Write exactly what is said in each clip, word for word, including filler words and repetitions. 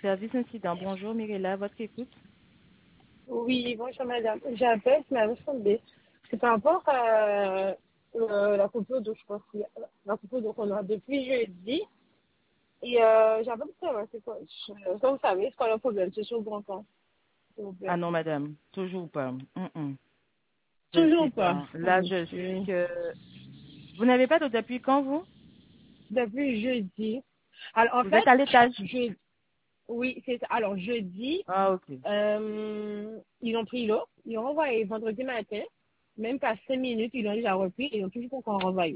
Service incident. Bonjour Mirella, votre écoute. Oui, bonjour madame. J'appelle, mais à tomber. C'est par rapport à euh, la coupure d'eau, je pense. qu'il y a- La coupure d'eau qu'on a depuis jeudi. Et euh, j'appelle pour savoir, c'est quoi. je- Comme vous savez, c'est quoi le problème? C'est sur le bon temps, s'il vous Ah plaît. non madame, toujours pas. Mm, mm. Je ne sais Toujours pas. pas. Oh, Là, je sais monsieur. que vous n'avez pas d'eau depuis quand vous Depuis jeudi. Alors, en Vous êtes fait, à l'étage. je, oui, c'est ça. Alors, jeudi, Ah ok. euh, ils ont pris l'eau. Ils ont envoyé vendredi matin. Même pas cinq minutes, ils l'ont déjà repris et ils ont toujours pas encore renvoyé.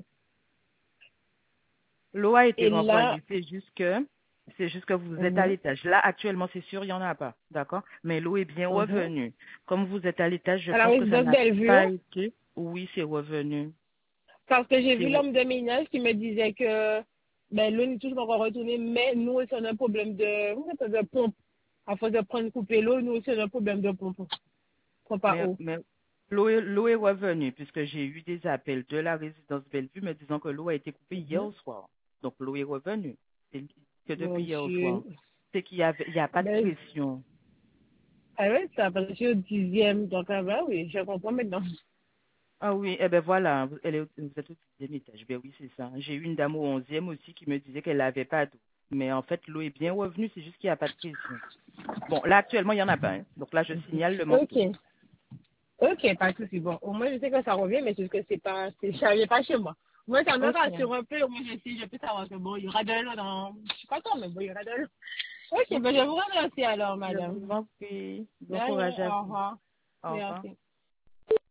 L'eau a été Et là, renvoyée. C'est juste que c'est juste que vous êtes à mhm, l'étage. Là, actuellement, c'est sûr, il n'y en a pas. D'accord? Mais l'eau est bien mhm. revenue. Comme vous êtes à l'étage, je À la pense que ça résidence n'a Bellevue, pas été. Oui, c'est revenu. parce que j'ai C'est vu re- l'homme de ménage qui me disait que ben, l'eau n'est toujours pas encore retournée, mais nous aussi on a un problème de, comment ça s'appelle, de pompe. À force de prendre couper l'eau, nous aussi on a un problème de pompe. Pompe à mais eau. mais l'eau est, l'eau est revenue puisque j'ai eu des appels de la résidence Bellevue me disant que l'eau a été coupée hier Mhm. au soir. Donc l'eau est revenue. C'est que Mon depuis hier au Dieu. soir. C'est qu'il y avait, il y a pas de Ben, pression. ah ouais, ça, parce que je suis au dixième, donc ah ben oui, je comprends maintenant. Ah oui, eh ben voilà, vous, elle est, vous êtes au dixième étage. Ben oui, c'est ça. J'ai eu une dame au onzième aussi qui me disait qu'elle n'avait pas d'eau. Mais en fait, l'eau est bien revenue, c'est juste qu'il n'y a pas de pression. Bon, là actuellement, il n'y en a pas. Hein. Donc là, je signale le manque d'eau. Ok. Ok, pas de souci. Bon, au moins je sais que ça revient, mais c'est juste que c'est pas, c'est, ça vient pas chez moi. Moi, ça me Ok. rassure un peu. Moi, je sais, je peux savoir que bon, il y aura de l'eau dans, je sais pas quand, mais bon, il y aura de l'eau. Ok, ben je vous remercie alors, Je madame. vous en prie. De Bon rien, courage à au vous. revoir. Au revoir. Merci.